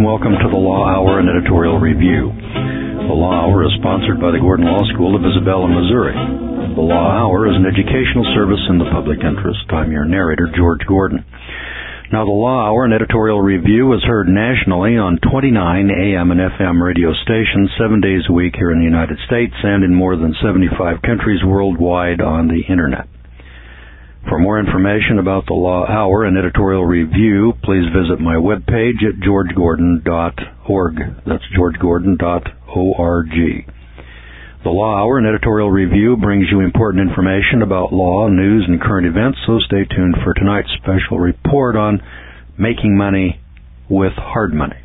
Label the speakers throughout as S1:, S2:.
S1: and welcome to the Law Hour and Editorial Review. The Law Hour is sponsored by the Gordon Law School of Isabella, Missouri. The Law Hour is an educational service in the public interest. I'm your narrator, George Gordon. Now, the Law Hour and Editorial Review is heard nationally on 29 AM and FM radio stations 7 days a week here in the United States and in more than 75 countries worldwide on the Internet. For more information about the Law Hour and Editorial Review, please visit my webpage at georgegordon.org. That's georgegordon.org. The Law Hour and Editorial Review brings you important information about law, news, and current events, so stay tuned for tonight's special report on making money with hard money.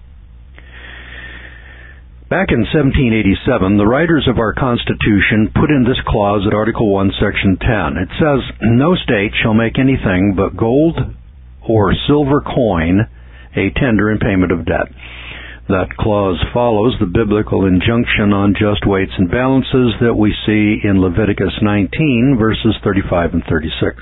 S1: Back in 1787, the writers of our Constitution put in this clause at Article 1, Section 10. It says, "No state shall make anything but gold or silver coin a tender in payment of debt." That clause follows the biblical injunction on just weights and balances that we see in Leviticus 19, verses 35 and 36.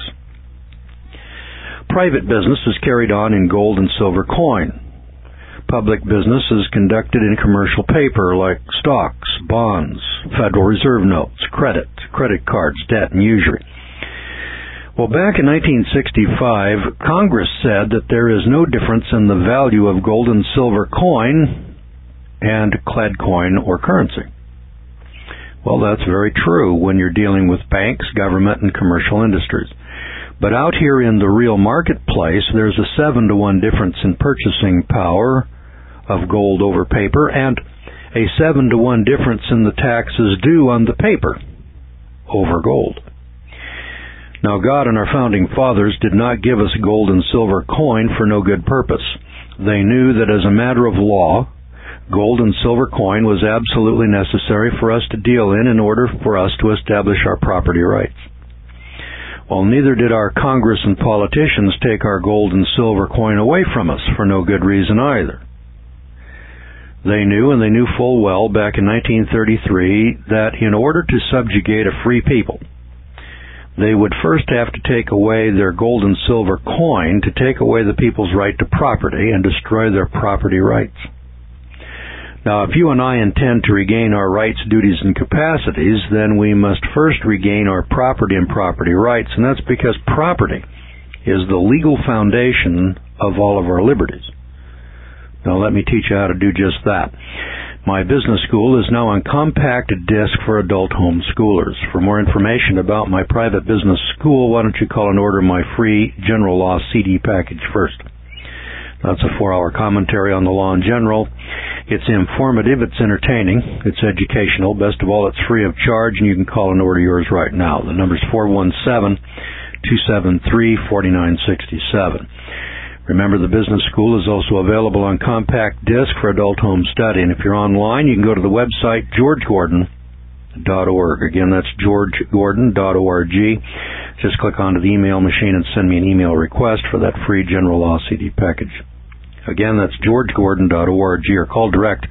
S1: Private business is carried on in gold and silver coin. Public business is conducted in commercial paper like stocks, bonds, Federal Reserve notes, credit cards, debt, and usury. Well, back in 1965, Congress said that there is no difference in the value of gold and silver coin and clad coin or currency. Well, that's very true when you're dealing with banks, government, and commercial industries. But out here in the real marketplace, there's a 7-to-1 difference in purchasing power of gold over paper, and a 7-to-1 difference in the taxes due on the paper over gold. Now, God and our founding fathers did not give us gold and silver coin for no good purpose. They knew that as a matter of law, gold and silver coin was absolutely necessary for us to deal in order for us to establish our property rights. Well, neither did our Congress and politicians take our gold and silver coin away from us for no good reason either. They knew, and they knew full well back in 1933, that in order to subjugate a free people, they would first have to take away their gold and silver coin to take away the people's right to property and destroy their property rights. Now, if you and I intend to regain our rights, duties, and capacities, then we must first regain our property and property rights, and that's because property is the legal foundation of all of our liberties. Now, let me teach you how to do just that. My business school is now on compact disc for adult homeschoolers. For more information about my private business school, why don't you call and order my free general law CD package first. That's a 4-hour commentary on the law in general. It's informative, it's entertaining, it's educational. Best of all, it's free of charge, and you can call and order yours right now. The number's 417-273-4967. Remember, the business school is also available on compact disc for adult home study. And if you're online, you can go to the website georgegordon.org. Again, that's georgegordon.org. Just click onto the email machine and send me an email request for that free general law CD package. Again, that's georgegordon.org, or call direct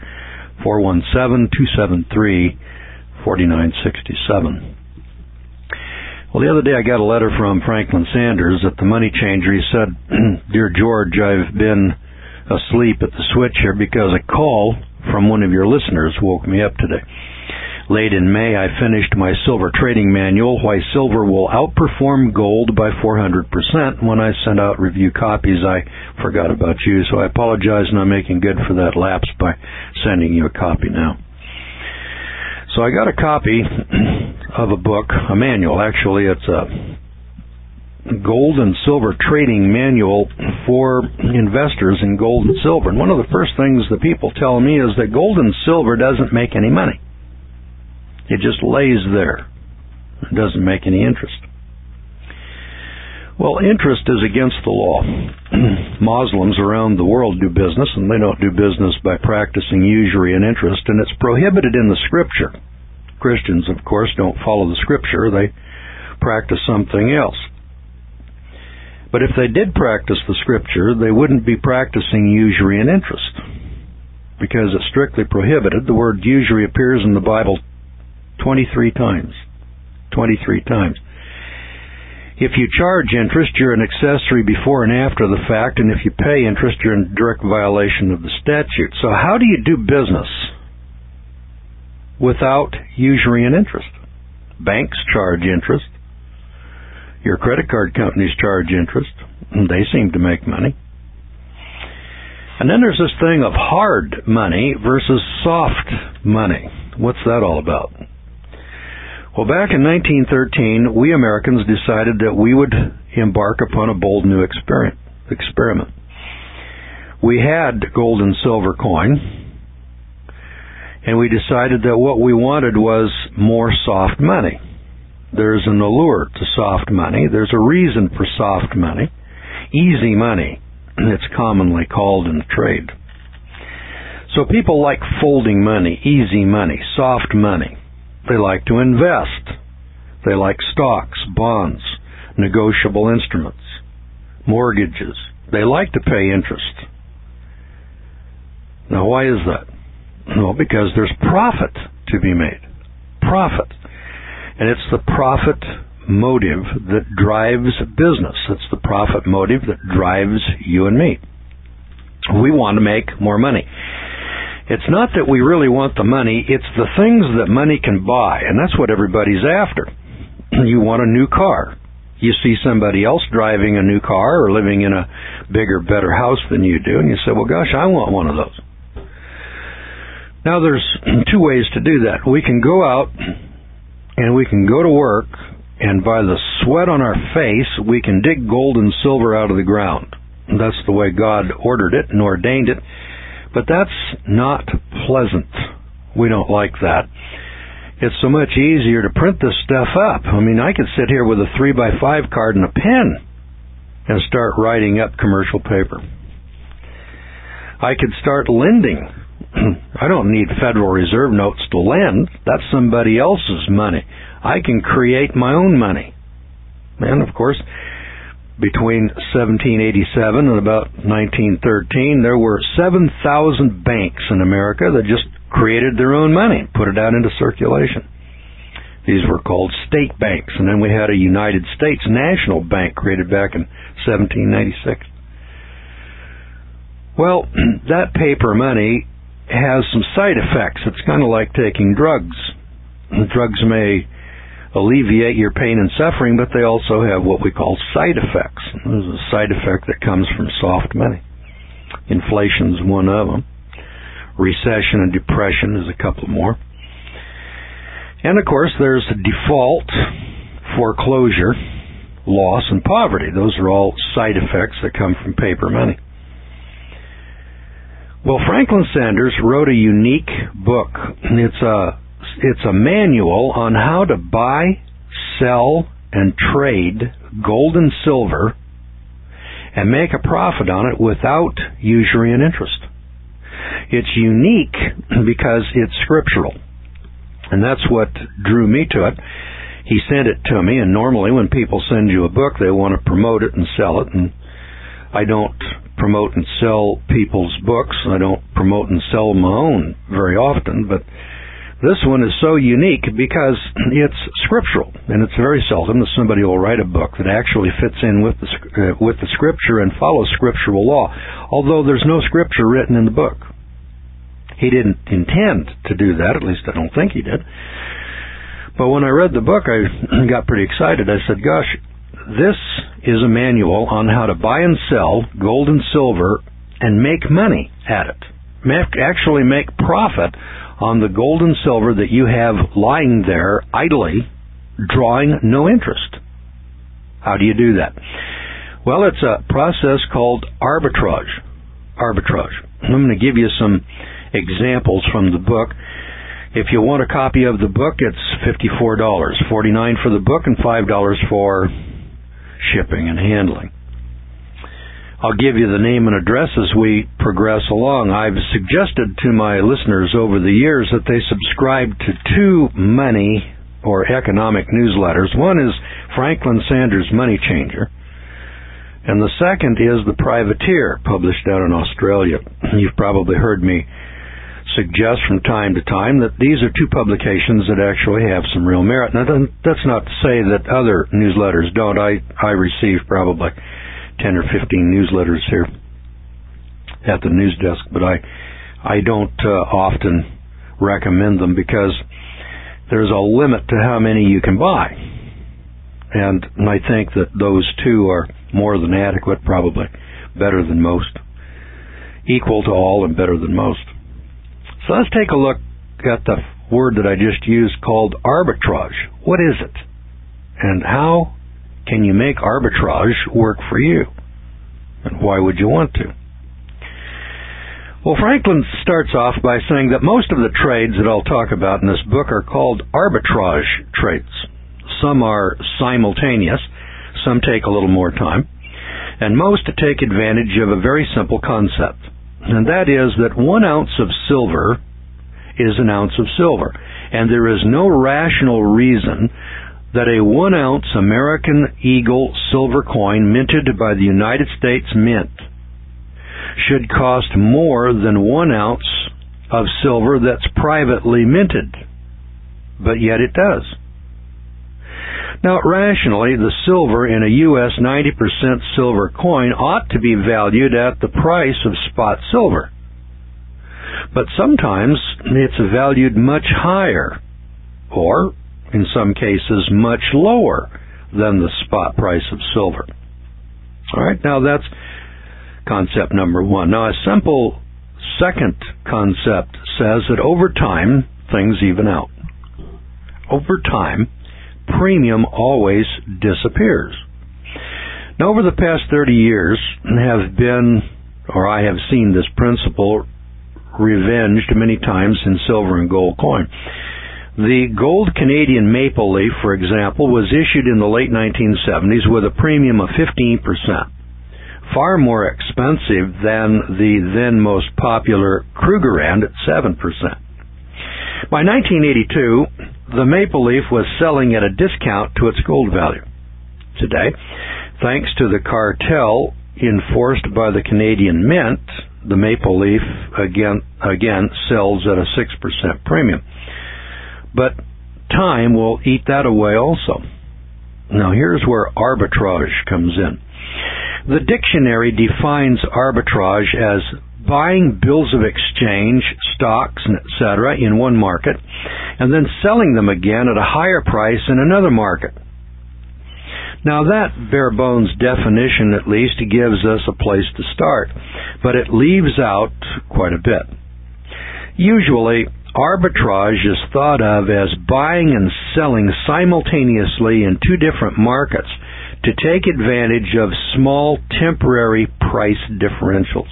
S1: 417-273-4967. Well, the other day I got a letter from Franklin Sanders at the Money Changer. He said, "Dear George, I've been asleep at the switch here because a call from one of your listeners woke me up today. Late in May, I finished my silver trading manual, Why Silver Will Outperform Gold by 400%. When I sent out review copies, I forgot about you, so I apologize, and I'm making good for that lapse by sending you a copy now." So I got a copy of a book, a manual. Actually, it's a gold and silver trading manual for investors in gold and silver. And one of the first things that people tell me is that gold and silver doesn't make any money. It just lays there. It doesn't make any interest. Well, interest is against the law. Muslims around the world do business, and they don't do business by practicing usury and interest, and it's prohibited in the Scripture. Christians, of course, don't follow the Scripture. They practice something else. But if they did practice the Scripture, they wouldn't be practicing usury and interest, because it's strictly prohibited. The word usury appears in the Bible 23 times. 23 times. If you charge interest, you're an accessory before and after the fact, and if you pay interest, you're in direct violation of the statute. So how do you do business without usury and interest? Banks charge interest. Your credit card companies charge interest, and they seem to make money. And then there's this thing of hard money versus soft money. What's that all about? Well, back in 1913, we Americans decided that we would embark upon a bold new experiment. We had gold and silver coin, and we decided that what we wanted was more soft money. There's an allure to soft money. There's a reason for soft money. Easy money, it's commonly called in the trade. So people like folding money, easy money, soft money. They like to invest. They like stocks, bonds, negotiable instruments, mortgages. They like to pay interest. Now, why is that? Well, because there's profit to be made. Profit. And it's the profit motive that drives business. It's the profit motive that drives you and me. We want to make more money. It's not that we really want the money, it's the things that money can buy, and that's what everybody's after. You want a new car. You see somebody else driving a new car or living in a bigger, better house than you do, and you say, well, gosh, I want one of those. Now, there's two ways to do that. We can go out and we can go to work, and by the sweat on our face, we can dig gold and silver out of the ground. That's the way God ordered it and ordained it. But that's not pleasant. We don't like that. It's so much easier to print this stuff up. I mean, I could sit here with a 3x5 card and a pen and start writing up commercial paper. I could start lending. I don't need Federal Reserve notes to lend. That's somebody else's money. I can create my own money. And, of course, between 1787 and about 1913, there were 7,000 banks in America that just created their own money and put it out into circulation. These were called state banks, and then we had a United States National Bank created back in 1796. Well, that paper money has some side effects. It's kind of like taking drugs. Drugs may alleviate your pain and suffering, but they also have what we call side effects. There's a side effect that comes from soft money. Inflation's one of them. Recession and depression is a couple more. And of course, there's default, foreclosure, loss, and poverty. Those are all side effects that come from paper money. Well, Franklin Sanders wrote a unique book. It's a manual on how to buy, sell, and trade gold and silver and make a profit on it without usury and interest. It's unique because it's scriptural, and that's what drew me to it. He sent it to me, and normally when people send you a book, they want to promote it and sell it, and I don't promote and sell people's books. I don't promote and sell my own very often, but this one is so unique because it's scriptural, and it's very seldom that somebody will write a book that actually fits in with the scripture and follows scriptural law, although there's no scripture written in the book. He didn't intend to do that, at least I don't think he did. But when I read the book, I got pretty excited. I said, gosh, this is a manual on how to buy and sell gold and silver and make money at it. Actually make profit on the gold and silver that you have lying there idly, drawing no interest. How do you do that? Well, it's a process called arbitrage. I'm going to give you some examples from the book. If you want a copy of the book, it's $54, $49 for the book and $5 for shipping and handling. I'll give you the name and address as we progress along. I've suggested to my listeners over the years that they subscribe to two money or economic newsletters. One is Franklin Sanders Money Changer, and the second is The Privateer, published out in Australia. You've probably heard me suggest from time to time that these are two publications that actually have some real merit. Now, that's not to say that other newsletters don't. I receive probably 10 or 15 newsletters here at the news desk, but I don't often recommend them because there's a limit to how many you can buy. And I think that those two are more than adequate, probably better than most, equal to all and better than most. So let's take a look at the word that I just used called arbitrage. What is it? And how can you make arbitrage work for you? And why would you want to? Well, Franklin starts off by saying that most of the trades that I'll talk about in this book are called arbitrage trades. Some are simultaneous, some take a little more time, and most take advantage of a very simple concept, and that is that 1 ounce of silver is an ounce of silver, and there is no rational reason that a 1 ounce American Eagle silver coin minted by the United States Mint should cost more than 1 ounce of silver that's privately minted, but yet it does. Now, rationally, the silver in a U.S. 90% silver coin ought to be valued at the price of spot silver. But sometimes it's valued much higher, or, in some cases, much lower than the spot price of silver. All right, now that's concept number one. Now, a simple second concept says that over time, things even out. Over time, premium always disappears. Now, over the past 30 years, I have seen this principle revenged many times in silver and gold coin. The gold Canadian maple leaf, for example, was issued in the late 1970s with a premium of 15%, far more expensive than the then most popular Krugerrand at 7%. By 1982, the maple leaf was selling at a discount to its gold value. Today, thanks to the cartel enforced by the Canadian Mint, the maple leaf again sells at a 6% premium. But time will eat that away also. Now here's where arbitrage comes in. The dictionary defines arbitrage as buying bills of exchange, stocks, etc. in one market, and then selling them again at a higher price in another market. Now that bare bones definition at least gives us a place to start, but it leaves out quite a bit. Usually, arbitrage is thought of as buying and selling simultaneously in two different markets to take advantage of small temporary price differentials.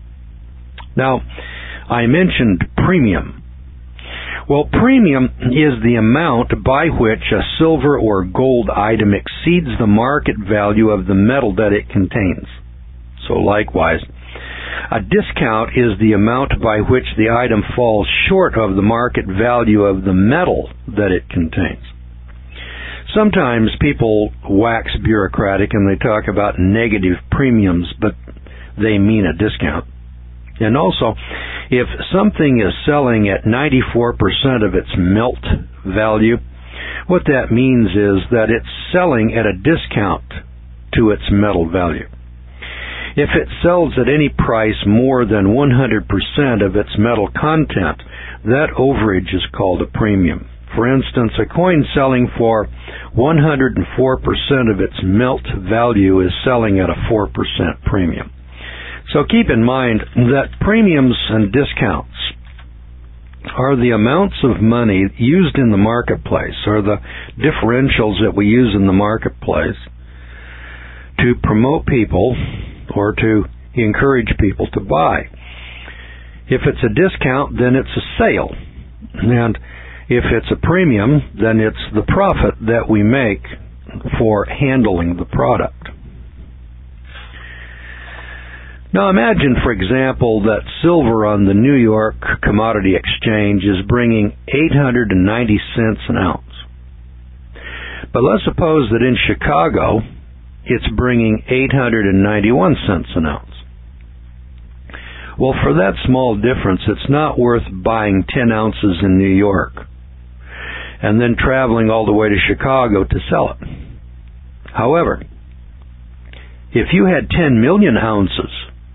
S1: Now, I mentioned premium. Well, premium is the amount by which a silver or gold item exceeds the market value of the metal that it contains. So likewise, a discount is the amount by which the item falls short of the market value of the metal that it contains. Sometimes people wax bureaucratic and they talk about negative premiums, but they mean a discount. And also, if something is selling at 94% of its melt value, what that means is that it's selling at a discount to its metal value. If it sells at any price more than 100% of its metal content, that overage is called a premium. For instance, a coin selling for 104% of its melt value is selling at a 4% premium. So keep in mind that premiums and discounts are the amounts of money used in the marketplace, or the differentials that we use in the marketplace to promote people or to encourage people to buy. If it's a discount, then it's a sale. And if it's a premium, then it's the profit that we make for handling the product. Now imagine, for example, that silver on the New York Commodity Exchange is bringing 890 cents an ounce. But let's suppose that in Chicago, it's bringing 891 cents an ounce. Well, for that small difference, it's not worth buying 10 ounces in New York and then traveling all the way to Chicago to sell it. However, if you had 10 million ounces,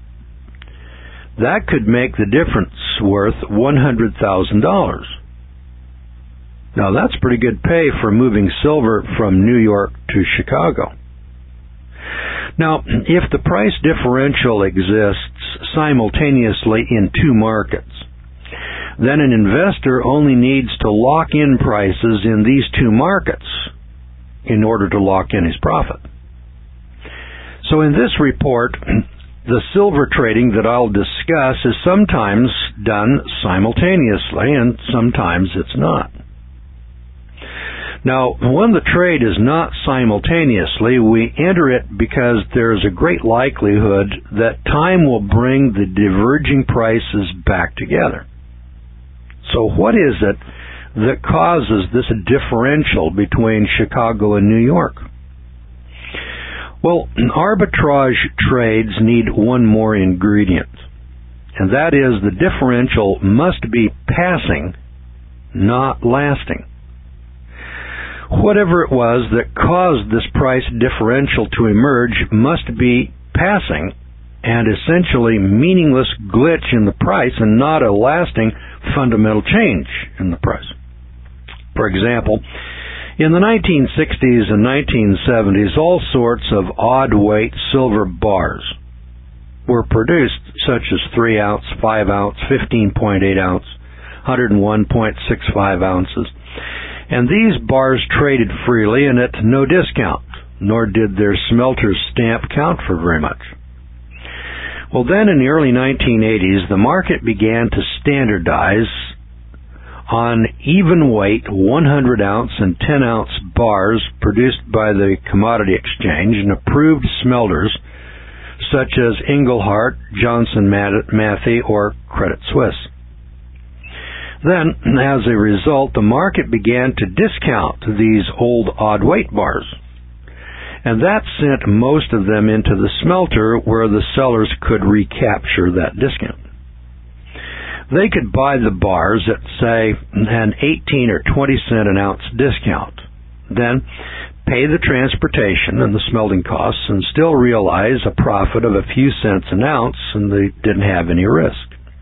S1: that could make the difference worth $100,000. Now, that's pretty good pay for moving silver from New York to Chicago. Now, if the price differential exists simultaneously in two markets, then an investor only needs to lock in prices in these two markets in order to lock in his profit. So in this report, the silver trading that I'll discuss is sometimes done simultaneously and sometimes it's not. Now, when the trade is not simultaneously, we enter it because there is a great likelihood that time will bring the diverging prices back together. So what is it that causes this differential between Chicago and New York? Well, arbitrage trades need one more ingredient, and that is the differential must be passing, not lasting. Whatever it was that caused this price differential to emerge must be passing and essentially meaningless glitch in the price and not a lasting fundamental change in the price. For example, in the 1960s and 1970s, all sorts of odd-weight silver bars were produced, such as 3-ounce, 5-ounce, 15.8 ounce, 101.65 ounces. And these bars traded freely and at no discount, nor did their smelter's stamp count for very much. Well, then in the early 1980s, the market began to standardize on even weight 100-ounce and 10-ounce bars produced by the Commodity Exchange and approved smelters such as Engelhart, Johnson Matthey, or Credit Suisse. Then, as a result, the market began to discount these old odd-weight bars, and that sent most of them into the smelter where the sellers could recapture that discount. They could buy the bars at, say, an 18 or 20 cent an ounce discount, then pay the transportation and the smelting costs and still realize a profit of a few cents an ounce, and they didn't have any risk.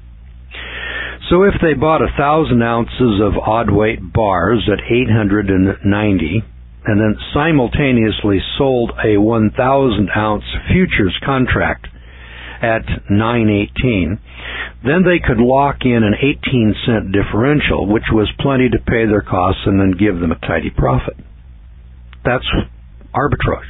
S1: So if they bought 1,000 ounces of odd-weight bars at $890 and then simultaneously sold a 1,000-ounce futures contract at $9.18, then they could lock in an 18-cent differential, which was plenty to pay their costs and then give them a tidy profit. That's arbitrage.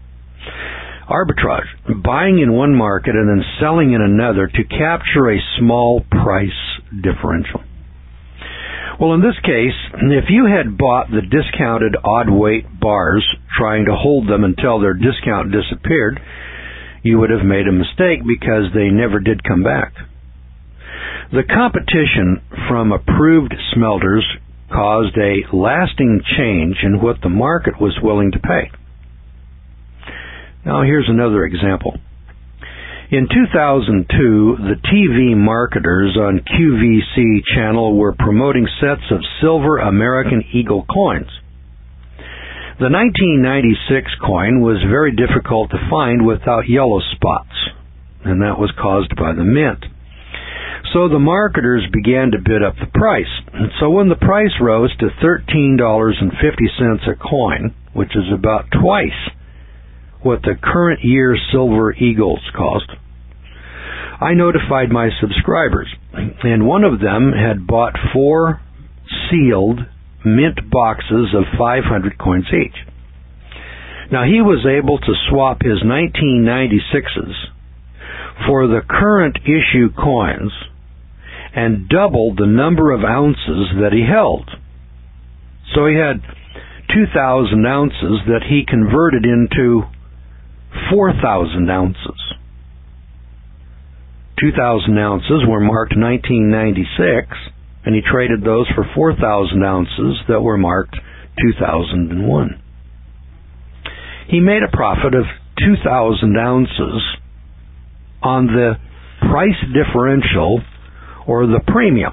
S1: Arbitrage, buying in one market and then selling in another to capture a small price differential. Well, in this case, if you had bought the discounted odd-weight bars, trying to hold them until their discount disappeared, you would have made a mistake because they never did come back. The competition from approved smelters caused a lasting change in what the market was willing to pay. Now, here's another example. In 2002, the TV marketers on QVC channel were promoting sets of silver American Eagle coins. The 1996 coin was very difficult to find without yellow spots, and that was caused by the mint. So the marketers began to bid up the price. And so when the price rose to $13.50 a coin, which is about twice what the current year silver eagles cost, I notified my subscribers, and one of them had bought 4 sealed mint boxes of 500 coins each. Now, he was able to swap his 1996s for the current issue coins and doubled the number of ounces that he held. So he had 2,000 ounces that he converted into 4,000 ounces. 2,000 ounces were marked 1996, and he traded those for 4,000 ounces that were marked 2001. He made a profit of 2,000 ounces on the price differential, or the premium.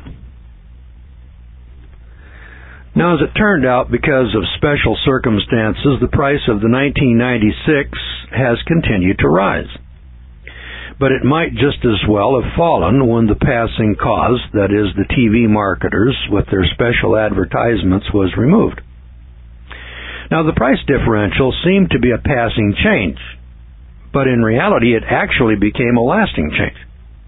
S1: Now, as it turned out, because of special circumstances, the price of the 1996 has continued to rise. But it might just as well have fallen when the passing cause, that is, the TV marketers with their special advertisements, was removed. Now, the price differential seemed to be a passing change, but in reality it actually became a lasting change.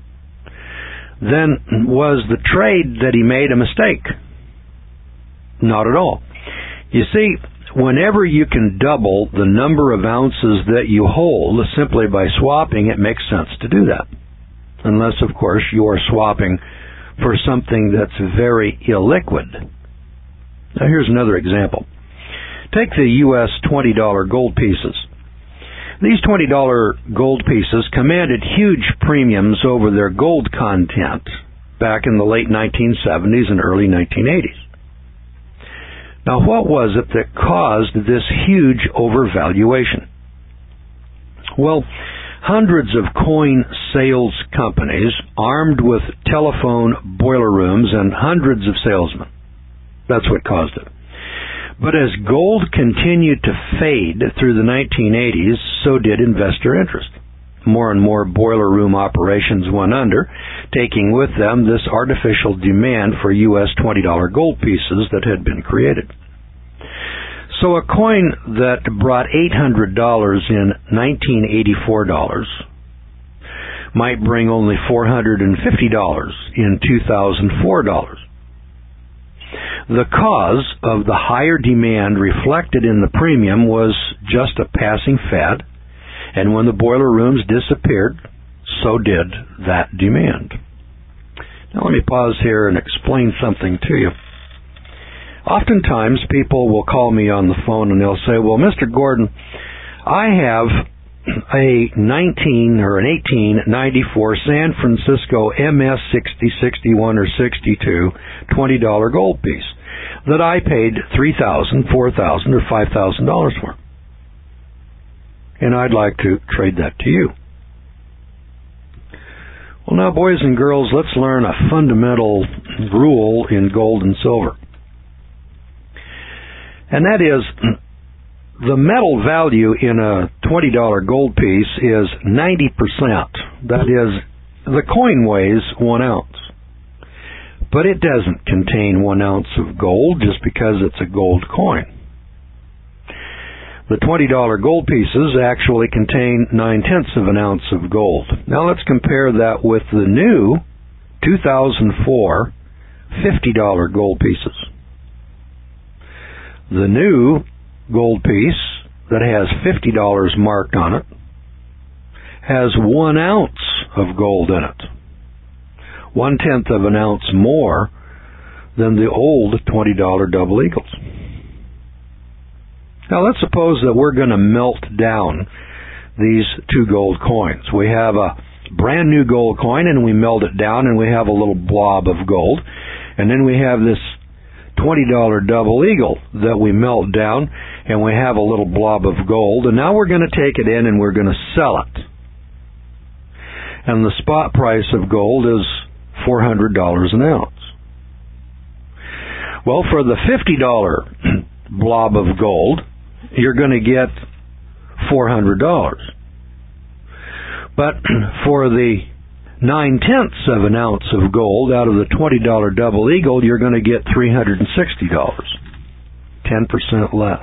S1: Then, was the trade that he made a mistake? Not at all. You see, whenever you can double the number of ounces that you hold simply by swapping, it makes sense to do that. Unless, of course, you are swapping for something that's very illiquid. Now, here's another example. Take the U.S. $20 gold pieces. These $20 gold pieces commanded huge premiums over their gold content back in the late 1970s and early 1980s. Now, what was it that caused this huge overvaluation? Well, hundreds of coin sales companies armed with telephone boiler rooms and hundreds of salesmen. That's what caused it. But as gold continued to fade through the 1980s, so did investor interest. More and more boiler room operations went under, taking with them this artificial demand for U.S. $20 gold pieces that had been created. So a coin that brought $800 in 1984 might bring only $450 in 2004. The cause of the higher demand reflected in the premium was just a passing fad, and when the boiler rooms disappeared, so did that demand. Now let me pause here and explain something to you. Oftentimes people will call me on the phone and they'll say, well, Mr. Gordon, I have a 1894 San Francisco MS 60, 61, or 62 $20 gold piece that I paid $3,000, $4,000, or $5,000 for. And I'd like to trade that to you. Well, now, boys and girls, let's learn a fundamental rule in gold and silver. And that is, the metal value in a $20 gold piece is 90%. That is, the coin weighs 1 ounce. But it doesn't contain 1 ounce of gold just because it's a gold coin. The $20 gold pieces actually contain 9/10 of an ounce of gold. Now let's compare that with the new 2004 $50 gold pieces. The new gold piece that has $50 marked on it has 1 ounce of gold in it. 1/10 of an ounce more than the old $20 double eagles. Now let's suppose that we're going to melt down these two gold coins. We have a brand new gold coin and we melt it down and we have a little blob of gold. And then we have this $20 double eagle that we melt down and we have a little blob of gold. And now we're going to take it in and we're going to sell it. And the spot price of gold is $400 an ounce. Well, for the $50 blob of gold, you're going to get $400. But for the 9/10 of an ounce of gold out of the $20 double eagle, you're going to get $360. 10% less.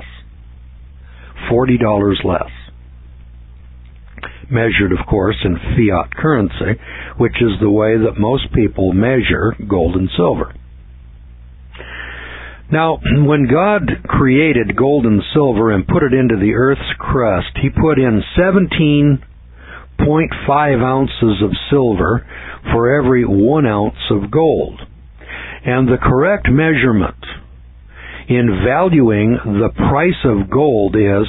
S1: $40 less. Measured, of course, in fiat currency, which is the way that most people measure gold and silver. Now, when God created gold and silver and put it into the earth's crust, He put in 17.5 ounces of silver for every 1 ounce of gold. And the correct measurement in valuing the price of gold is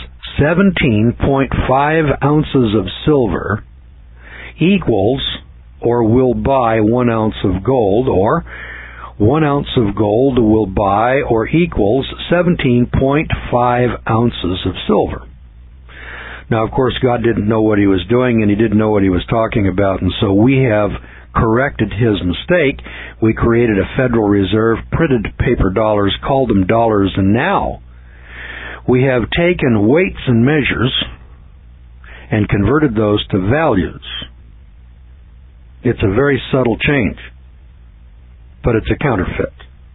S1: 17.5 ounces of silver equals or will buy 1 ounce of gold, or 1 ounce of gold will buy or equals 17.5 ounces of silver. Now, of course, God didn't know what he was doing, and he didn't know what he was talking about, and so we have corrected his mistake. We created a Federal Reserve, printed paper dollars, called them dollars, and now we have taken weights and measures and converted those to values. It's a very subtle change, but it's a counterfeit.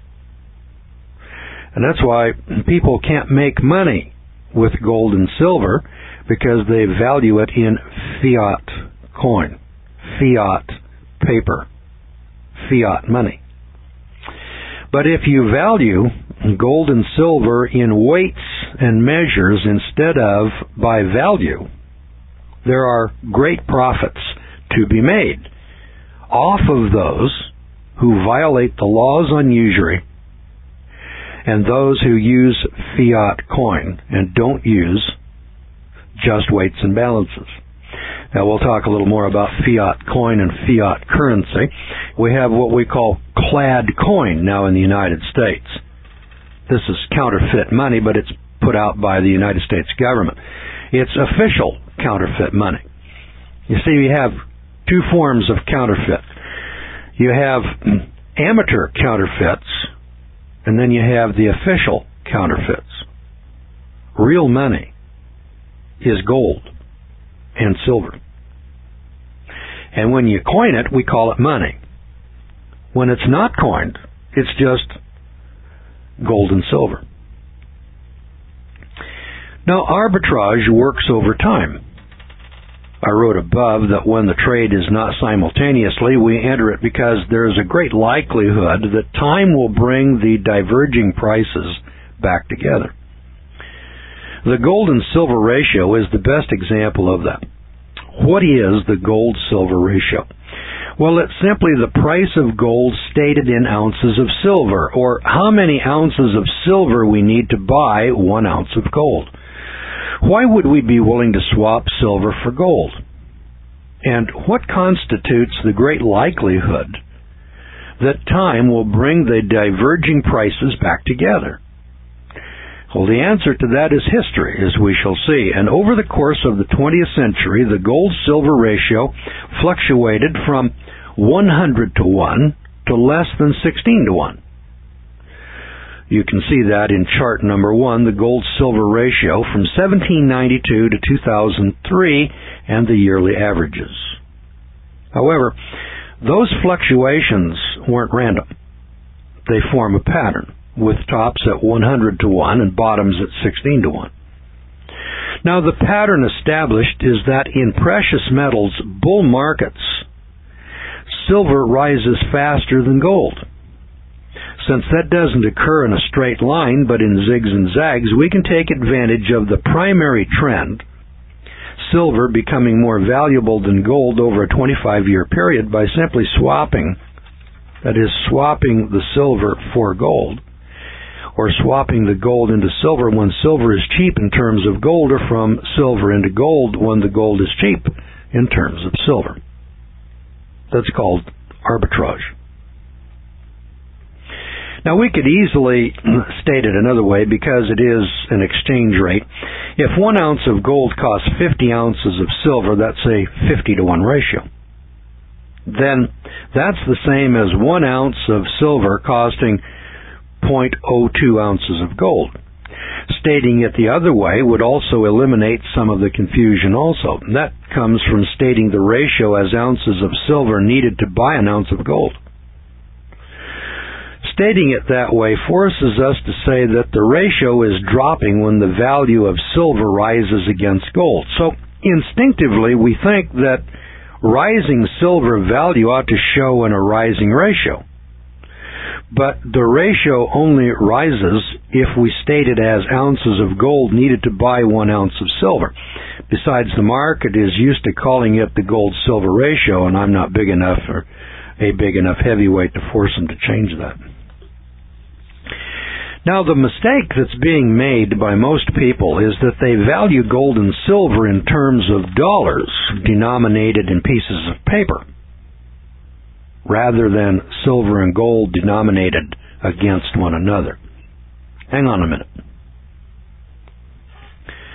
S1: And that's why people can't make money with gold and silver, because they value it in fiat coin, fiat paper, fiat money. But if you value gold and silver in weights and measures instead of by value, there are great profits to be made off of those who violate the laws on usury and those who use fiat coin and don't use just weights and balances. Now, we'll talk a little more about fiat coin and fiat currency. We have what we call clad coin now in the United States. This is counterfeit money, but it's put out by the United States government. It's official counterfeit money. You see, we have two forms of counterfeit. You have amateur counterfeits, and then you have the official counterfeits. Real money is gold and silver. And when you coin it, we call it money. When it's not coined, it's just gold and silver. Now, arbitrage works over time. I wrote above that when the trade is not simultaneously, we enter it because there is a great likelihood that time will bring the diverging prices back together. The gold and silver ratio is the best example of that. What is the gold-silver ratio? Well, it's simply the price of gold stated in ounces of silver, or how many ounces of silver we need to buy 1 ounce of gold. Why would we be willing to swap silver for gold? And what constitutes the great likelihood that time will bring the diverging prices back together? Well, the answer to that is history, as we shall see. And over the course of the 20th century, the gold-silver ratio fluctuated from 100 to 1 to less than 16 to 1. You can see that in chart number 1, the gold-silver ratio from 1792 to 2003 and the yearly averages. However, those fluctuations weren't random. They form a pattern, with tops at 100 to 1 and bottoms at 16 to 1. Now, the pattern established is that in precious metals bull markets, silver rises faster than gold. Since that doesn't occur in a straight line, but in zigs and zags, we can take advantage of the primary trend, silver becoming more valuable than gold over a 25-year period, by simply swapping, that is, swapping the silver for gold, or swapping the gold into silver when silver is cheap in terms of gold, or from silver into gold when the gold is cheap in terms of silver. That's called arbitrage. Now, we could easily state it another way, because it is an exchange rate. If 1 ounce of gold costs 50 ounces of silver, that's a 50 to 1 ratio. Then that's the same as 1 ounce of silver costing 0.02 ounces of gold. Stating it the other way would also eliminate some of the confusion also. And that comes from stating the ratio as ounces of silver needed to buy an ounce of gold. Stating it that way forces us to say that the ratio is dropping when the value of silver rises against gold. So instinctively we think that rising silver value ought to show in a rising ratio. But the ratio only rises if we state it as ounces of gold needed to buy 1 ounce of silver. Besides, the market is used to calling it the gold-silver ratio, and I'm not big enough or a big enough heavyweight to force them to change that. Now, the mistake that's being made by most people is that they value gold and silver in terms of dollars denominated in pieces of paper, rather than silver and gold denominated against one another. Hang on a minute.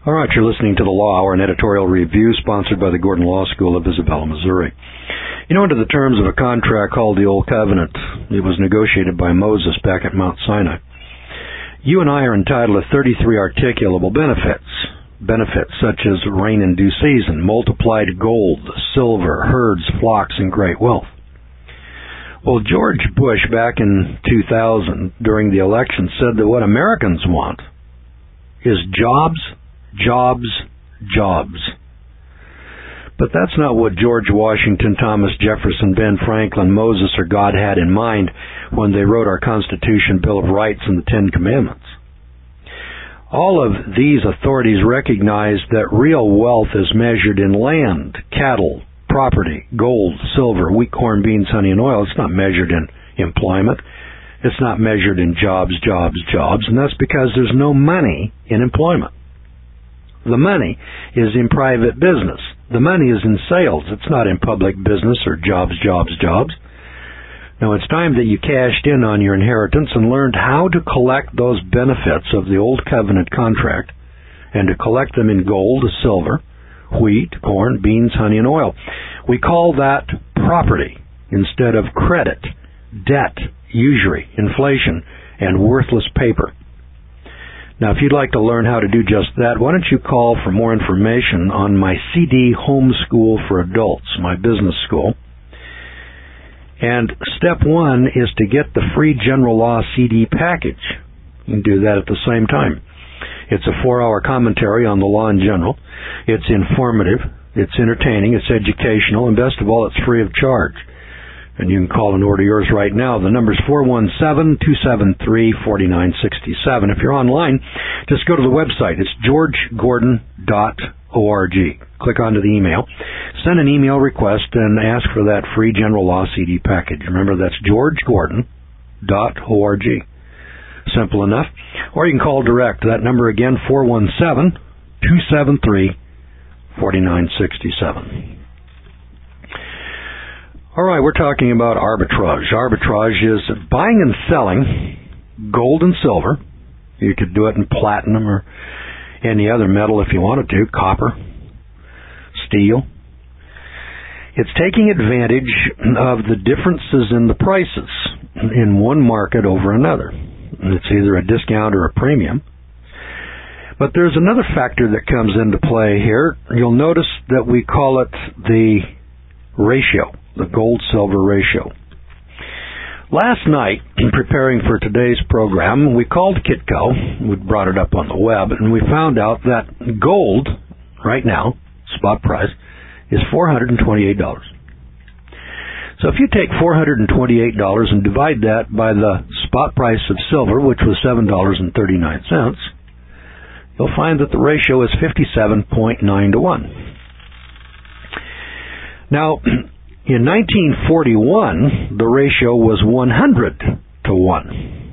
S1: All right, you're listening to The Law Hour, an editorial review sponsored by the Gordon Law School of Isabella, Missouri. You know, under the terms of a contract called the Old Covenant, it was negotiated by Moses back at Mount Sinai. You and I are entitled to 33 articulable benefits. Benefits such as rain in due season, multiplied gold, silver, herds, flocks, and great wealth. Well, George Bush back in 2000 during the election said that what Americans want is jobs, jobs, jobs. But that's not what George Washington, Thomas Jefferson, Ben Franklin, Moses, or God had in mind when they wrote our Constitution, Bill of Rights, and the Ten Commandments. All of these authorities recognize that real wealth is measured in land, cattle, property, gold, silver, wheat, corn, beans, honey, and oil. It's not measured in employment. It's not measured in jobs, jobs, jobs, and that's because there's no money in employment. The money is in private business. The money is in sales. It's not in public business or jobs, jobs, jobs. Now, it's time that you cashed in on your inheritance and learned how to collect those benefits of the Old Covenant contract and to collect them in gold, silver, wheat, corn, beans, honey, and oil. We call that property instead of credit, debt, usury, inflation, and worthless paper. Now, if you'd like to learn how to do just that, why don't you call for more information on my CD Homeschool for Adults, my business school. And step one is to get the free General Law CD package. You can do that at the same time. It's a 4-hour commentary on the law in general. It's informative, it's entertaining, it's educational, and best of all, it's free of charge. And you can call and order yours right now. The number's 417-273-4967. If you're online, just go to the website. It's georgegordon.org. Click onto the email. Send an email request and ask for that free General Law CD package. Remember, that's georgegordon.org. Simple enough. Or you can call direct. That number again, 417-273-4967. All right, we're talking about arbitrage. Arbitrage is buying and selling gold and silver. You could do it in platinum or any other metal if you wanted to, copper, steel. It's taking advantage of the differences in the prices in one market over another. It's either a discount or a premium. But there's another factor that comes into play here. You'll notice that we call it the ratio. The gold-silver ratio. Last night, in preparing for today's program, we called Kitco. We brought it up on the web, and we found out that gold, right now, spot price, is $428. So if you take $428 and divide that by the spot price of silver, which was $7.39, you'll find that the ratio is 57.9 to 1. Now, in 1941, the ratio was 100 to 1.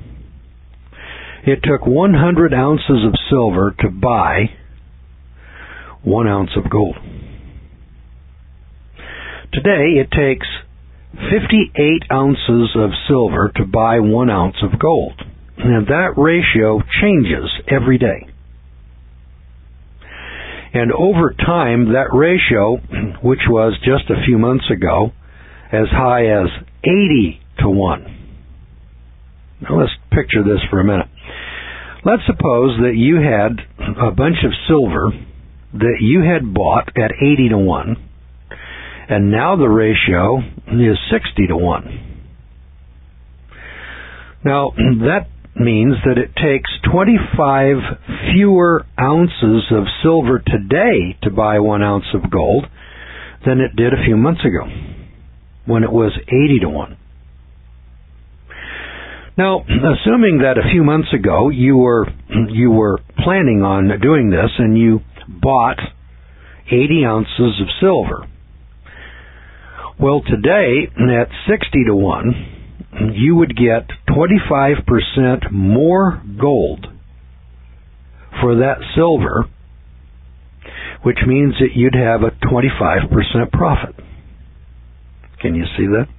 S1: It took 100 ounces of silver to buy 1 ounce of gold. Today, it takes 58 ounces of silver to buy 1 ounce of gold. And that ratio changes every day. And over time, that ratio, which was just a few months ago, as high as 80 to 1. Now let's picture this for a minute. Let's suppose that you had a bunch of silver that you had bought at 80 to 1, and now the ratio is 60 to 1. Now, that means that it takes 25 fewer ounces of silver today to buy 1 ounce of gold than it did a few months ago when it was 80 to 1. Now, assuming that a few months ago you were planning on doing this and you bought 80 ounces of silver, well, today at 60 to 1, you would get 25% more gold for that silver, which means that you'd have a 25% profit. Can you see that?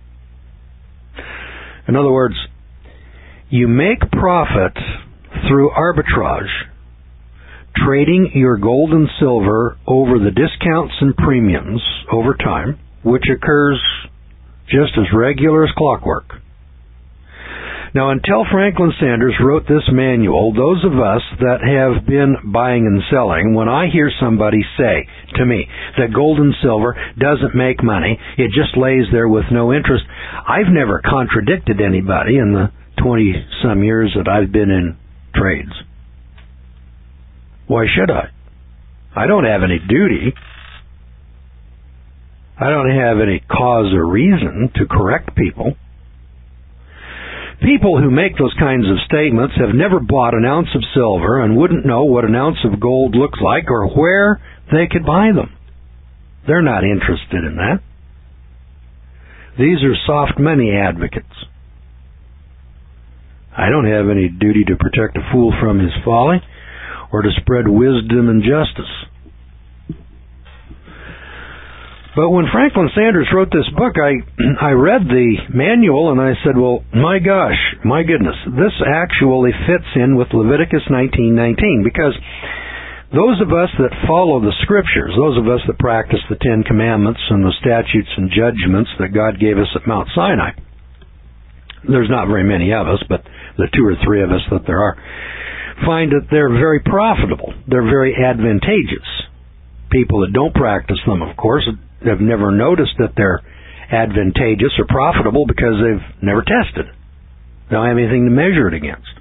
S1: In other words, you make profit through arbitrage trading your gold and silver over the discounts and premiums over time, which occurs just as regular as clockwork. Now, until Franklin Sanders wrote this manual, those of us that have been buying and selling, when I hear somebody say to me that gold and silver doesn't make money, it just lays there with no interest, I've never contradicted anybody in the 20-some years that I've been in trades. Why should I? I don't have any duty. I don't have any cause or reason to correct people. People who make those kinds of statements have never bought an ounce of silver and wouldn't know what an ounce of gold looks like or where they could buy them. They're not interested in that. These are soft money advocates. I don't have any duty to protect a fool from his folly or to spread wisdom and justice. But when Franklin Sanders wrote this book, I read the manual and I said, well, my gosh, my goodness, this actually fits in with Leviticus 19:19, because those of us that follow the Scriptures, those of us that practice the Ten Commandments and the statutes and judgments that God gave us at Mount Sinai, there's not very many of us, but the 2 or 3 of us that there are, find that they're very profitable. They're very advantageous. People that don't practice them, of course, have never noticed that they're advantageous or profitable because they've never tested. They don't have anything to measure it against.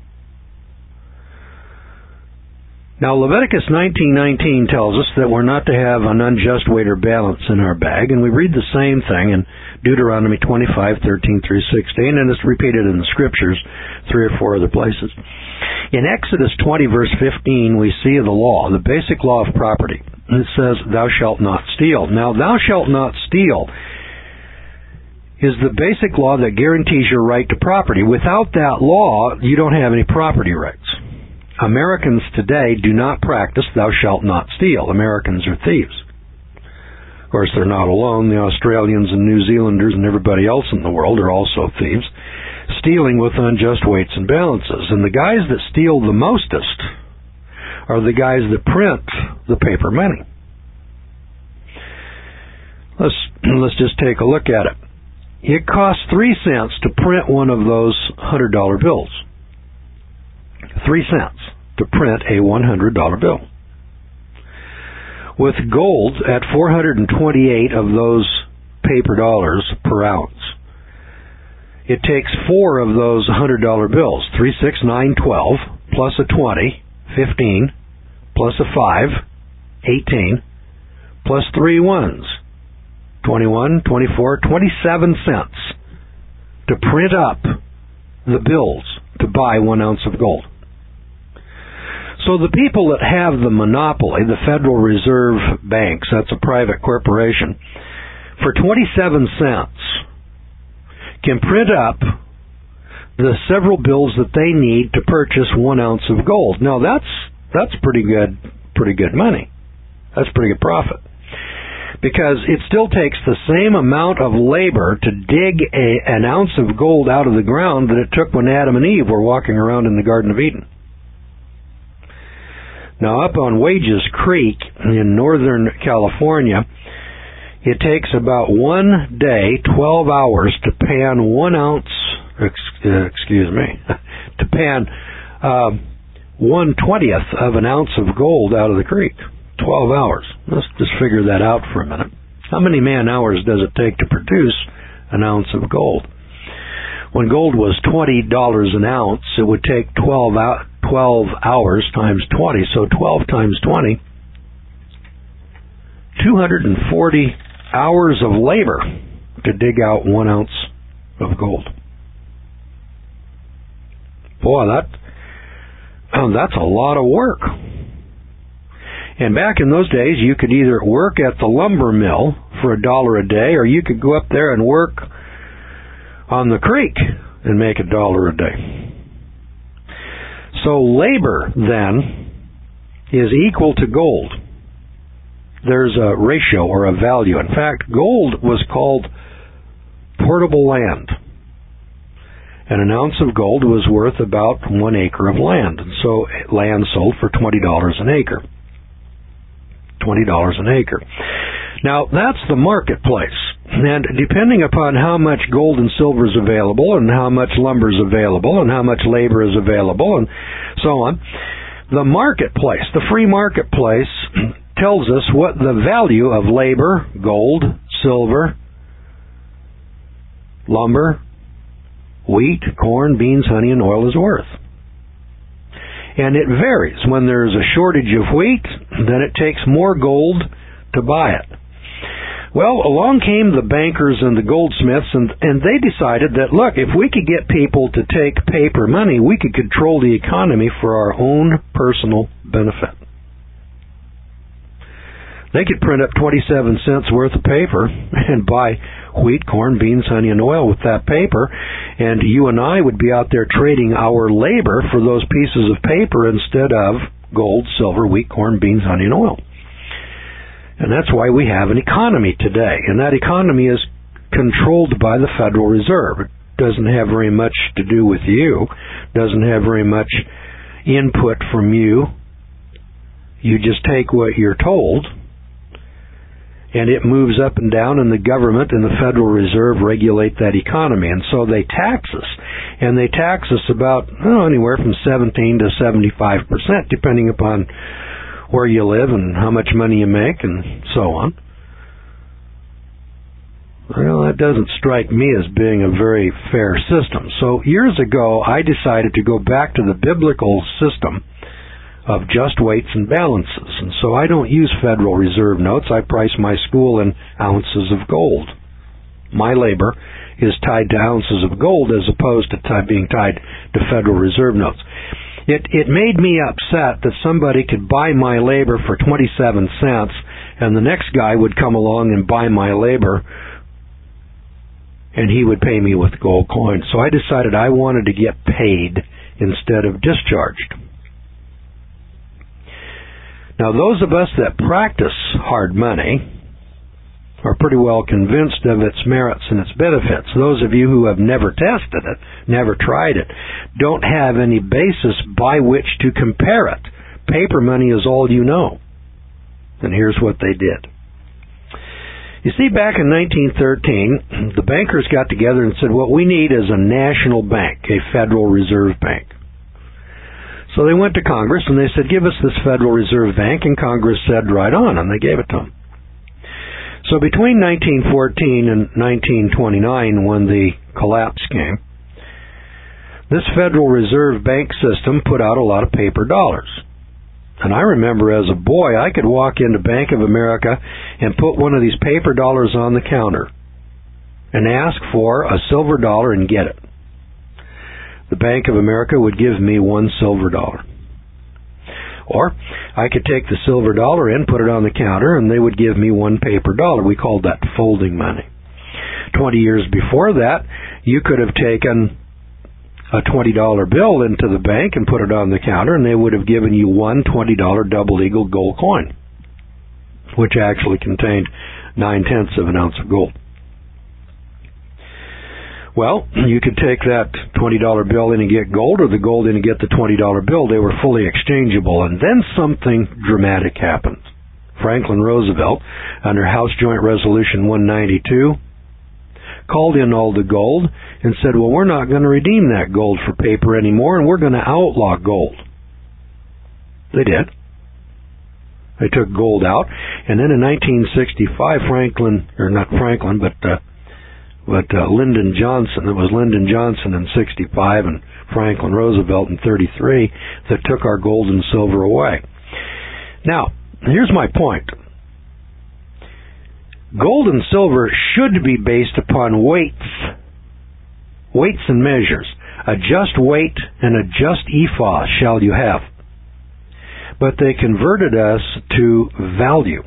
S1: Now, Leviticus 19:19 tells us that we're not to have an unjust weight or balance in our bag, and we read the same thing in Deuteronomy 25:13-16, and it's repeated in the Scriptures 3 or 4 other places. In Exodus 20, verse 15, we see the law, the basic law of property. It says, thou shalt not steal. Now, thou shalt not steal is the basic law that guarantees your right to property. Without that law, you don't have any property rights. Americans today do not practice thou shalt not steal. Americans are thieves. Of course, they're not alone. The Australians and New Zealanders and everybody else in the world are also thieves, stealing with unjust weights and balances. And the guys that steal the mostest are the guys that print the paper money. Let's just take a look at it. It costs 3 cents to print one of those $100 bills. 3 cents to print a $100 bill. With gold at 428 of those paper dollars per ounce, it takes 4 of those $100 bills, 3, 6, 9, 12, plus a 20, 15, plus a 5, 18, plus 3 ones, 21, 24, 27 cents to print up the bills to buy 1 ounce of gold. So the people that have the monopoly, the Federal Reserve Banks, that's a private corporation, for 27 cents can print up the several bills that they need to purchase 1 ounce of gold. Now that's pretty good money. That's pretty good profit. Because it still takes the same amount of labor to dig an ounce of gold out of the ground that it took when Adam and Eve were walking around in the Garden of Eden. Now, up on Wages Creek in Northern California, it takes about 1 day, 12 hours to pan 1 ounce, to pan 1/20th of an ounce of gold out of the creek. 12 hours. Let's just figure that out for a minute. How many man-hours does it take to produce an ounce of gold? When gold was $20 an ounce, it would take 12 hours times 20. So 12 times 20, 240 hours of labor to dig out 1 ounce of gold. Boy, that's a lot of work. And back in those days, you could either work at the lumber mill for $1 a day, or you could go up there and work on the creek and make $1 a day. So labor, then, is equal to gold. There's a ratio or a value. In fact, gold was called portable land. And an ounce of gold was worth about 1 acre of land. And so land sold for $20 an acre. $20 an acre. Now, that's the marketplace. And depending upon how much gold and silver is available, and how much lumber is available, and how much labor is available, and so on, the marketplace, the free marketplace, tells us what the value of labor, gold, silver, lumber, wheat, corn, beans, honey, and oil is worth. And it varies. When there's a shortage of wheat, then it takes more gold to buy it. Well, along came the bankers and the goldsmiths, and they decided that, look, if we could get people to take paper money, we could control the economy for our own personal benefit. They could print up 27 cents worth of paper and buy wheat, corn, beans, honey, and oil with that paper, and you and I would be out there trading our labor for those pieces of paper instead of gold, silver, wheat, corn, beans, honey, and oil. And that's why we have an economy today, and that economy is controlled by the Federal Reserve. It doesn't have very much to do with you, doesn't have very much input from you. You just take what you're told, and it moves up and down, and the government and the Federal Reserve regulate that economy. And so they tax us. And they tax us about anywhere from 17 to 75%, depending upon where you live and how much money you make and so on. Well, that doesn't strike me as being a very fair system. So years ago, I decided to go back to the biblical system of just weights and balances. And so I don't use Federal Reserve notes. I price my school in ounces of gold. My labor is tied to ounces of gold as opposed to being tied to Federal Reserve notes. It made me upset that somebody could buy my labor for 27 cents and the next guy would come along and buy my labor and he would pay me with gold coins. So I decided I wanted to get paid instead of discharged. Now, those of us that practice hard money are pretty well convinced of its merits and its benefits. Those of you who have never tested it, never tried it, don't have any basis by which to compare it. Paper money is all you know. And here's what they did. You see, back in 1913, the bankers got together and said, what we need is a national bank, a Federal Reserve Bank. So they went to Congress and they said, give us this Federal Reserve Bank, and Congress said, right on, and they gave it to them. So between 1914 and 1929, when the collapse came, this Federal Reserve Bank system put out a lot of paper dollars. And I remember as a boy, I could walk into Bank of America and put one of these paper dollars on the counter and ask for a silver dollar and get it. The Bank of America would give me one silver dollar. Or I could take the silver dollar in, put it on the counter, and they would give me one paper dollar. We called that folding money. 20 years before that, you could have taken a $20 bill into the bank and put it on the counter, and they would have given you one $20 double eagle gold coin, which actually contained 9/10 of an ounce of gold. Well, you could take that $20 bill in and get gold, or the gold in and get the $20 bill. They were fully exchangeable. And then something dramatic happened. Franklin Roosevelt, under House Joint Resolution 192, called in all the gold and said, well, we're not going to redeem that gold for paper anymore, and we're going to outlaw gold. They did. They took gold out. And then in 1965, Lyndon Johnson, it was Lyndon Johnson in 65 and Franklin Roosevelt in 33 that took our gold and silver away. Now, here's my point. Gold and silver should be based upon weights and measures. A just weight and a just ephah shall you have. But they converted us to value.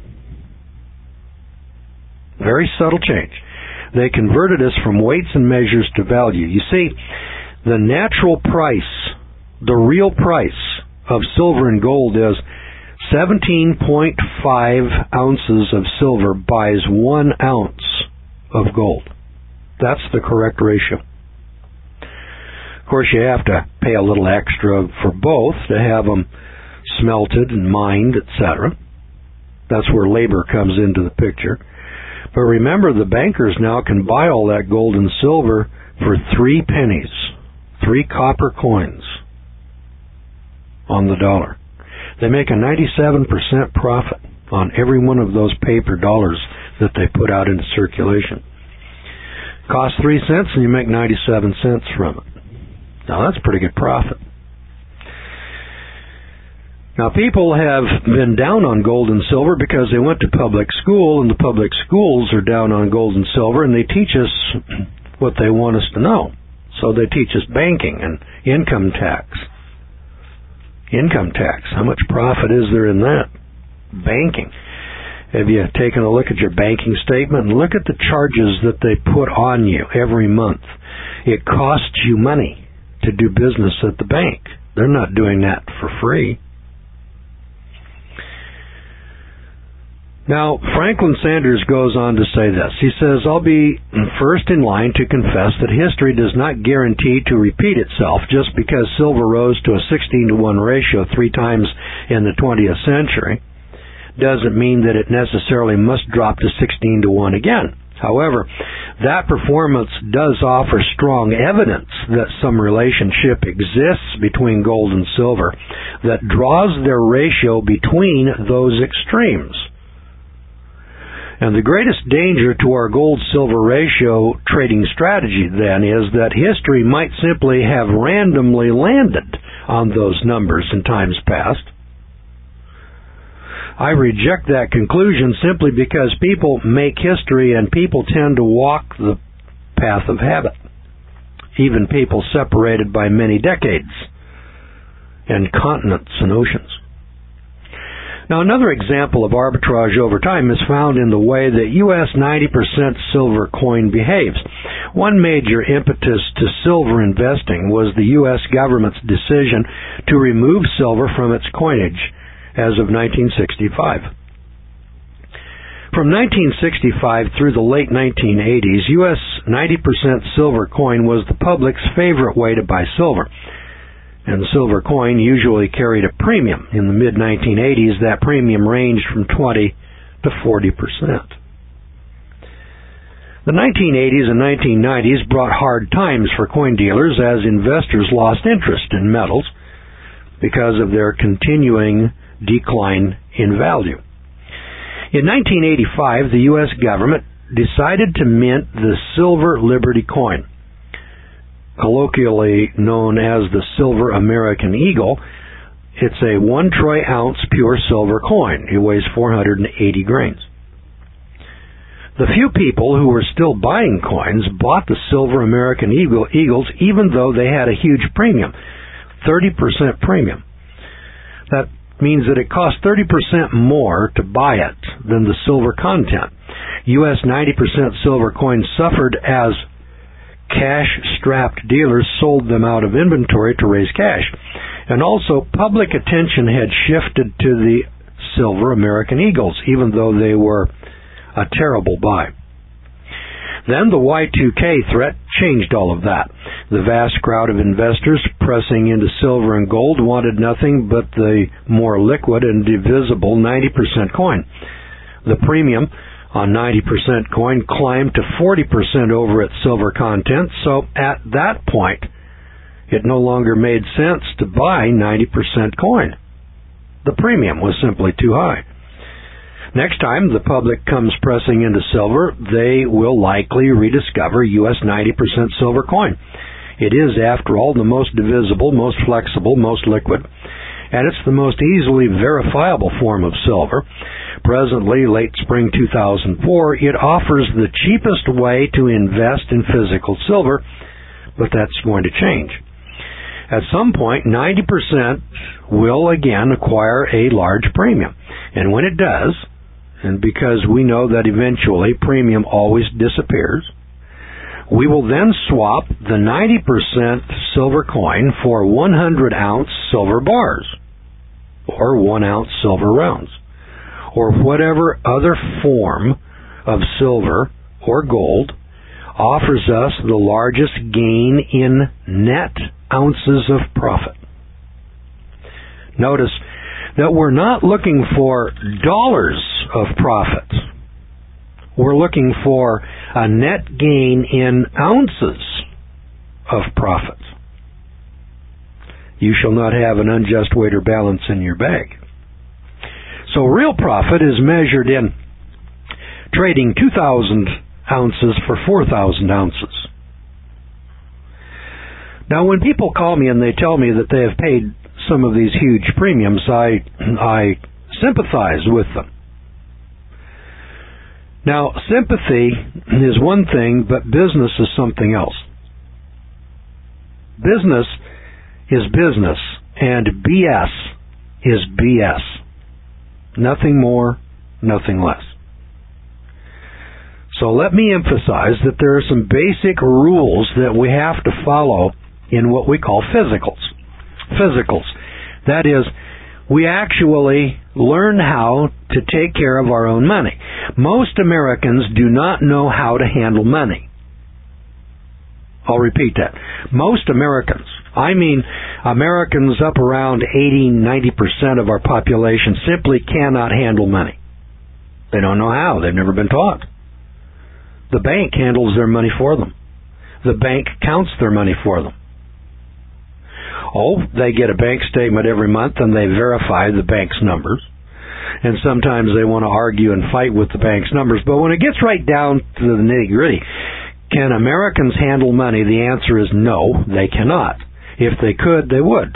S1: Very subtle change. They converted us from weights and measures to value. You see, the natural price, the real price of silver and gold is 17.5 ounces of silver buys 1 ounce of gold. That's the correct ratio. course, you have to pay a little extra for both to have them smelted and mined, etc. That's where labor comes into the picture. But remember, the bankers now can buy all that gold and silver for 3 pennies, 3 copper coins on the dollar. They make a 97% profit on every one of those paper dollars that they put out into circulation. Costs 3 cents and you make 97 cents from it. Now that's pretty good profit. Now people have been down on gold and silver because they went to public school, and the public schools are down on gold and silver, and they teach us what they want us to know. So they teach us banking and income tax. Income tax, how much profit is there in that? Banking. Have you taken a look at your banking statement and look at the charges that they put on you every month? It costs you money to do business at the bank. They're not doing that for free. Now, Franklin Sanders goes on to say this. He says, I'll be first in line to confess that history does not guarantee to repeat itself just because silver rose to a 16-to-1 ratio 3 times in the 20th century. Doesn't mean that it necessarily must drop to 16-to-1 again. However, that performance does offer strong evidence that some relationship exists between gold and silver that draws their ratio between those extremes. And the greatest danger to our gold-silver ratio trading strategy, then, is that history might simply have randomly landed on those numbers in times past. I reject that conclusion simply because people make history and people tend to walk the path of habit. Even people separated by many decades and continents and oceans. Now, another example of arbitrage over time is found in the way that U.S. 90% silver coin behaves. One major impetus to silver investing was the U.S. government's decision to remove silver from its coinage as of 1965. From 1965 through the late 1980s, U.S. 90% silver coin was the public's favorite way to buy silver. And the silver coin usually carried a premium. In the mid-1980s, that premium ranged from 20 to 40%. The 1980s and 1990s brought hard times for coin dealers as investors lost interest in metals because of their continuing decline in value. In 1985, the U.S. government decided to mint the Silver Liberty coin, colloquially known as the Silver American Eagle. It's a 1 troy ounce pure silver coin. It weighs 480 grains. The few people who were still buying coins bought the Silver American Eagles even though they had a huge premium, 30% premium. That means that it cost 30% more to buy it than the silver content. U.S. 90% silver coins suffered as cash-strapped dealers sold them out of inventory to raise cash. And also, public attention had shifted to the Silver American Eagles, even though they were a terrible buy. Then the Y2K threat changed all of that. The vast crowd of investors pressing into silver and gold wanted nothing but the more liquid and divisible 90% coin. The premium on 90% coin climbed to 40% over its silver content, so at that point, it no longer made sense to buy 90% coin. The premium was simply too high. Next time the public comes pressing into silver, they will likely rediscover U.S. 90% silver coin. It is, after all, the most divisible, most flexible, most liquid, and it's the most easily verifiable form of silver. Presently, late spring 2004, it offers the cheapest way to invest in physical silver, but that's going to change. At some point, 90% will again acquire a large premium. And when it does, and because we know that eventually premium always disappears, we will then swap the 90% silver coin for 100-ounce silver bars, or 1-ounce silver rounds, or whatever other form of silver or gold offers us the largest gain in net ounces of profit. Notice that we're not looking for dollars of profit. We're looking for a net gain in ounces of profit. You shall not have an unjust weight or balance in your bag. So real profit is measured in trading 2,000 ounces for 4,000 ounces. Now, when people call me and they tell me that they have paid some of these huge premiums, I sympathize with them. Now, sympathy is one thing, but business is something else. Business is business, and BS is BS. Nothing more, nothing less. So let me emphasize that there are some basic rules that we have to follow in what we call physicals. Physicals. That is, we actually learn how to take care of our own money. Most Americans do not know how to handle money. I'll repeat that. Most Americans, I mean Americans up around 80-90% of our population, simply cannot handle money. They don't know how. They've never been taught. The bank handles their money for them. The bank counts their money for them. Oh, they get a bank statement every month and they verify the bank's numbers. And sometimes they want to argue and fight with the bank's numbers. But when it gets right down to the nitty-gritty, can Americans handle money? The answer is no, they cannot. If they could, they would.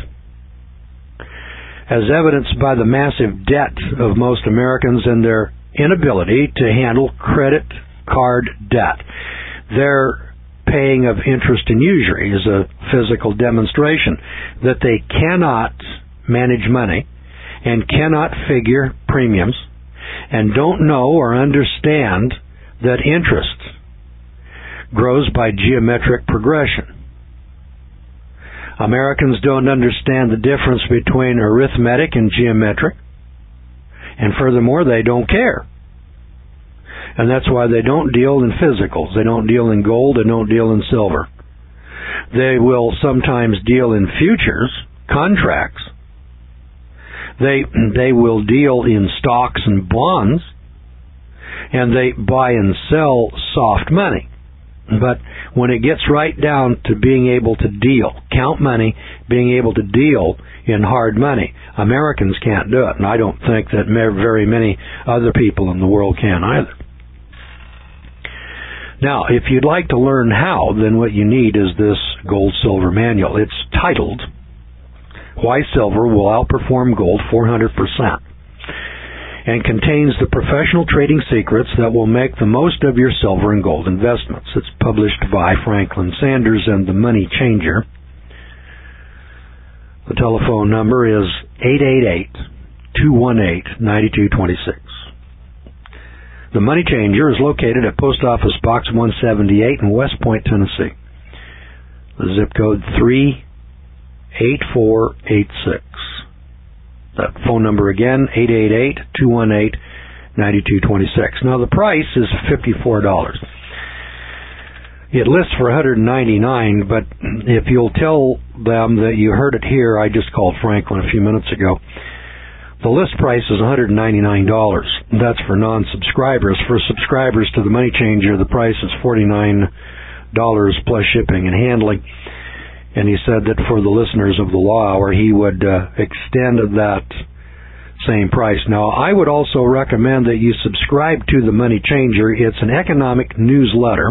S1: As evidenced by the massive debt of most Americans and their inability to handle credit card debt. Their paying of interest and usury is a physical demonstration that they cannot manage money and cannot figure premiums and don't know or understand that interest grows by geometric progression. Americans don't understand the difference between arithmetic and geometric, and furthermore, they don't care. And that's why they don't deal in physicals. They don't deal in gold. They don't deal in silver. They will sometimes deal in futures, contracts. They will deal in stocks and bonds. And they buy and sell soft money. But when it gets right down to being able to deal, count money, being able to deal in hard money, Americans can't do it. And I don't think that very many other people in the world can either. Now, if you'd like to learn how, then what you need is this gold-silver manual. It's titled, Why Silver Will Outperform Gold 400%, and contains the professional trading secrets that will make the most of your silver and gold investments. It's published by Franklin Sanders and the Money Changer. The telephone number is 888-218-9226. The Money Changer is located at Post Office Box 178 in West Point, Tennessee. The zip code 38486. That phone number again, 888-218-9226. Now the price is $54. It lists for $199, but if you'll tell them that you heard it here, I just called Franklin a few minutes ago. The list price is $199. That's for non-subscribers. For subscribers to the Money Changer, the price is $49 plus shipping and handling. And he said that for the listeners of the Law Hour, he would extend that same price. Now, I would also recommend that you subscribe to the Money Changer. It's an economics newsletter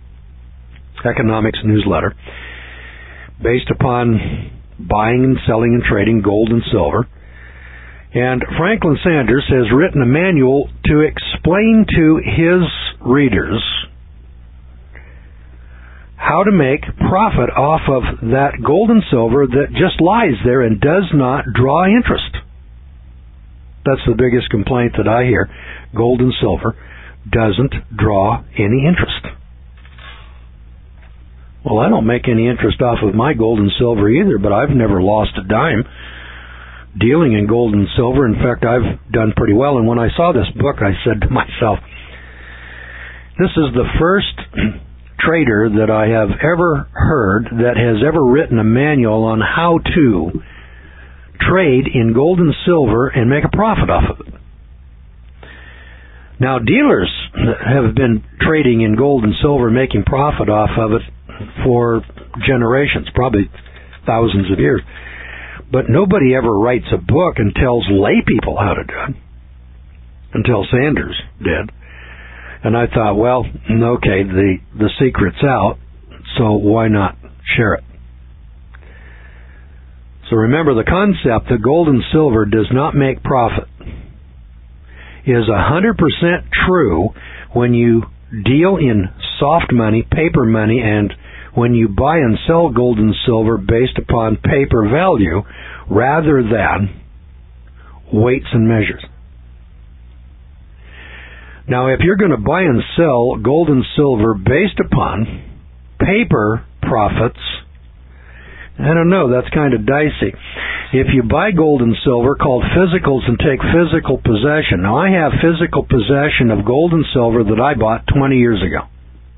S1: based upon buying and selling and trading gold and silver. And Franklin Sanders has written a manual to explain to his readers how to make profit off of that gold and silver that just lies there and does not draw interest. That's the biggest complaint that I hear. Gold and silver doesn't draw any interest. Well, I don't make any interest off of my gold and silver either, but I've never lost a dime dealing in gold and silver. In fact, I've done pretty well. And when I saw this book, I said to myself, this is the first trader that I have ever heard that has ever written a manual on how to trade in gold and silver and make a profit off of it. Now, dealers have been trading in gold and silver, making profit off of it for generations, probably thousands of years. But nobody ever writes a book and tells lay people how to do it, until Sanders did. And I thought, well, okay, the secret's out, so why not share it? So remember, the concept that gold and silver does not make profit is 100% true when you deal in soft money, paper money, and when you buy and sell gold and silver based upon paper value rather than weights and measures. Now, if you're going to buy and sell gold and silver based upon paper profits, I don't know, that's kind of dicey. If you buy gold and silver called physicals and take physical possession. Now, I have physical possession of gold and silver that I bought 20 years ago.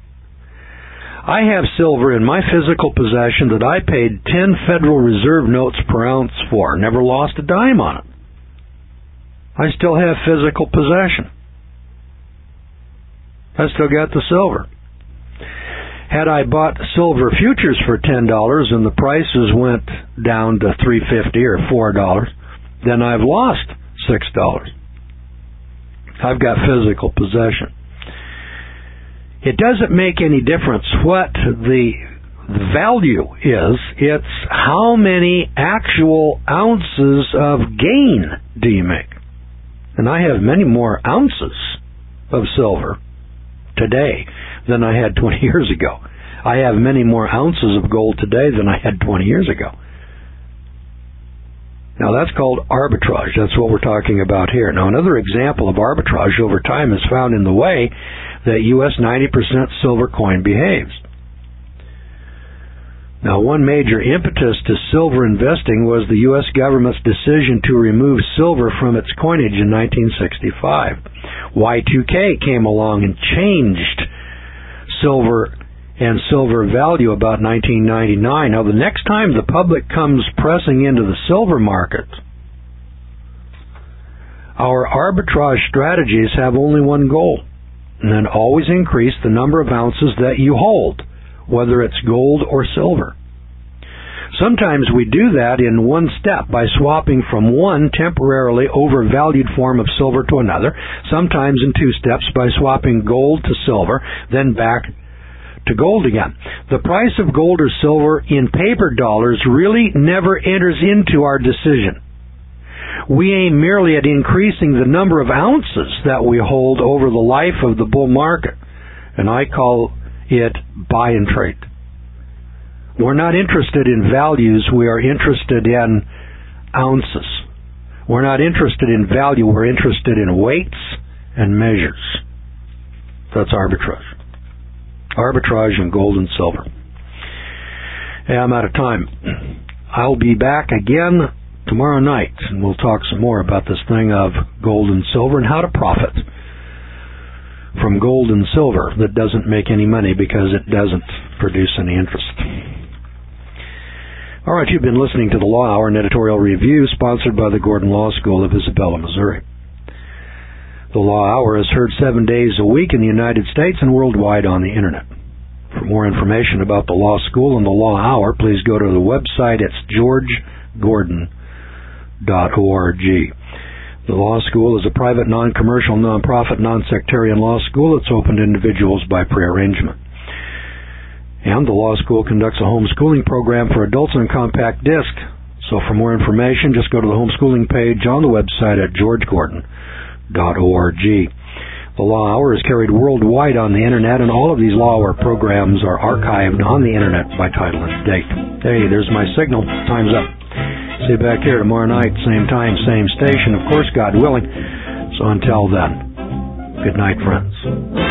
S1: I have silver in my physical possession that I paid 10 Federal Reserve notes per ounce for. Never lost a dime on it. I still have physical possession. I still got the silver. Had I bought silver futures for $10 and the prices went down to $3.50 or $4, then I've lost $6. I've got physical possession. It doesn't make any difference what the value is. It's how many actual ounces of gain do you make. And I have many more ounces of silver today than I had 20 years ago. I have many more ounces of gold today than I had 20 years ago. Now, that's called arbitrage. That's what we're talking about here. Now, another example of arbitrage over time is found in the way that U.S. 90% silver coin behaves. Now, one major impetus to silver investing was the U.S. government's decision to remove silver from its coinage in 1965. Y2K came along and changed silver and silver value about 1999. Now, the next time the public comes pressing into the silver market, our arbitrage strategies have only one goal, and then always increase the number of ounces that you hold, whether it's gold or silver. Sometimes we do that in one step by swapping from one temporarily overvalued form of silver to another, sometimes in two steps by swapping gold to silver, then back to gold again. The price of gold or silver in paper dollars really never enters into our decision. We aim merely at increasing the number of ounces that we hold over the life of the bull market, and I call it buy and trade. We're not interested in values, we are interested in ounces. We're not interested in value, we're interested in weights and measures. That's arbitrage. Arbitrage in gold and silver. Hey, I'm out of time. I'll be back again tomorrow night, and we'll talk some more about this thing of gold and silver and how to profit from gold and silver that doesn't make any money because it doesn't produce any interest. All right, you've been listening to the Law Hour, an editorial review sponsored by the Gordon Law School of Isabella, Missouri. The Law Hour is heard 7 days a week in the United States and worldwide on the Internet. For more information about the Law School and the Law Hour, please go to the website. It's georgegordon.org. The Law School is a private, non-commercial, non-profit, non-sectarian law school that's open to individuals by prearrangement. And the Law School conducts a homeschooling program for adults on compact disc. So for more information, just go to the homeschooling page on the website at georgegordon.org. The Law Hour is carried worldwide on the Internet, and all of these Law Hour programs are archived on the Internet by title and date. Hey, there's my signal. Time's up. See you back here tomorrow night, same time, same station, of course, God willing. So until then, good night, friends.